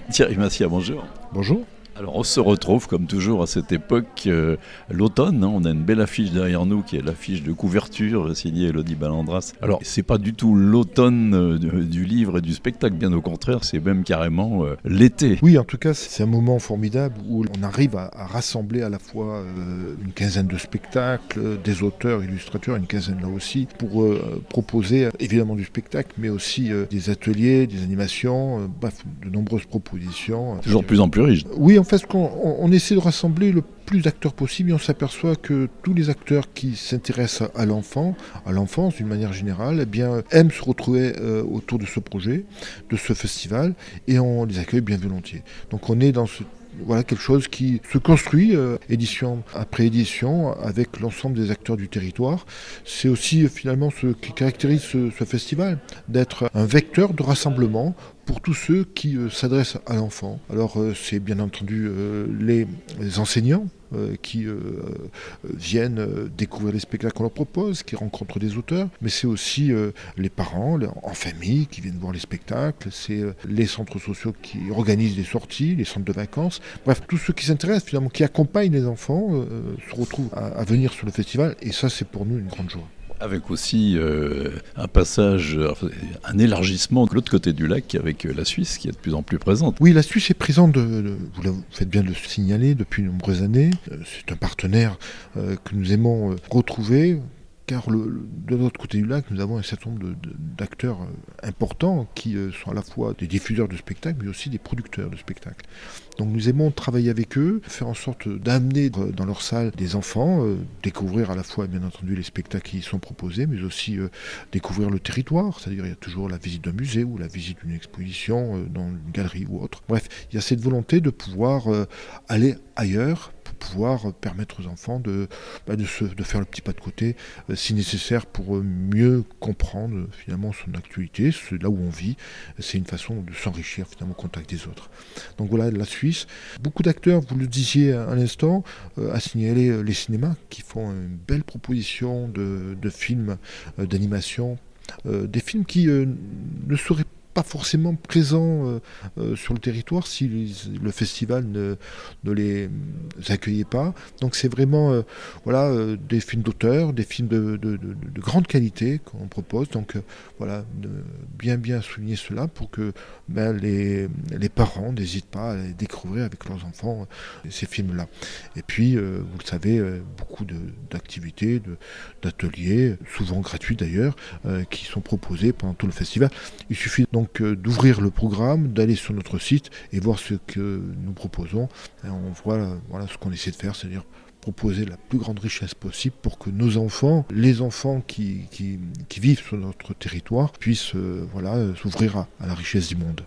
Thierry Massia, bonjour. Bonjour. Alors on se retrouve comme toujours à cette époque, l'automne, hein. On a une belle affiche derrière nous qui est l'affiche de couverture signée Elodie Balandras. Alors c'est pas du tout l'automne du livre et du spectacle, bien au contraire, c'est même carrément l'été. Oui, en tout cas, c'est un moment formidable où on arrive à rassembler à la fois une quinzaine de spectacles, des auteurs, illustrateurs, une quinzaine là aussi, pour proposer évidemment du spectacle, mais aussi des ateliers, des animations, bref, de nombreuses propositions. Toujours de plus en plus riche. Oui, en fait, on essaie de rassembler le plus d'acteurs possible et on s'aperçoit que tous les acteurs qui s'intéressent à l'enfant, à l'enfance d'une manière générale, eh bien, aiment se retrouver autour de ce projet, de ce festival, et on les accueille bien volontiers. Donc on est dans voilà quelque chose qui se construit édition après édition avec l'ensemble des acteurs du territoire. C'est aussi finalement ce qui caractérise ce festival, d'être un vecteur de rassemblement pour tous ceux qui s'adressent à l'enfant. Alors c'est bien entendu les enseignants qui viennent découvrir les spectacles qu'on leur propose, qui rencontrent des auteurs, mais c'est aussi les parents en famille qui viennent voir les spectacles, c'est les centres sociaux qui organisent des sorties, les centres de vacances, bref, tous ceux qui s'intéressent finalement, qui accompagnent les enfants, se retrouvent à venir sur le festival, et ça c'est pour nous une grande joie. Avec aussi un passage, un élargissement de l'autre côté du lac avec la Suisse qui est de plus en plus présente. Oui, la Suisse est présente, vous faites bien de le signaler, depuis de nombreuses années. C'est un partenaire que nous aimons retrouver. Car de l'autre côté du lac, nous avons un certain nombre d'acteurs importants qui sont à la fois des diffuseurs de spectacles, mais aussi des producteurs de spectacles. Donc nous aimons travailler avec eux, faire en sorte d'amener dans leur salle des enfants, découvrir à la fois bien entendu les spectacles qui y sont proposés, mais aussi découvrir le territoire, c'est-à-dire il y a toujours la visite d'un musée ou la visite d'une exposition dans une galerie ou autre. Bref, il y a cette volonté de pouvoir aller ailleurs, pour pouvoir permettre aux enfants de faire le petit pas de côté si nécessaire pour mieux comprendre finalement son actualité, là où on vit. C'est une façon de s'enrichir finalement au contact des autres. Donc voilà, la Suisse. Beaucoup d'acteurs, vous le disiez à l'instant, à signaler les cinémas qui font une belle proposition de films d'animation, des films qui ne seraient pas forcément présents sur le territoire si le festival ne les accueillait pas. Donc c'est vraiment des films d'auteur, des films de grande qualité qu'on propose. Donc voilà, bien souligner cela pour que les parents n'hésitent pas à les découvrir avec leurs enfants ces films-là. Et puis, vous le savez, beaucoup d'activités, d'ateliers, souvent gratuits d'ailleurs, qui sont proposés pendant tout le festival. Il suffit donc d'ouvrir le programme, d'aller sur notre site et voir ce que nous proposons. Et on voit ce qu'on essaie de faire, c'est-à-dire proposer la plus grande richesse possible pour que nos enfants, les enfants qui vivent sur notre territoire, puissent s'ouvrir à la richesse du monde.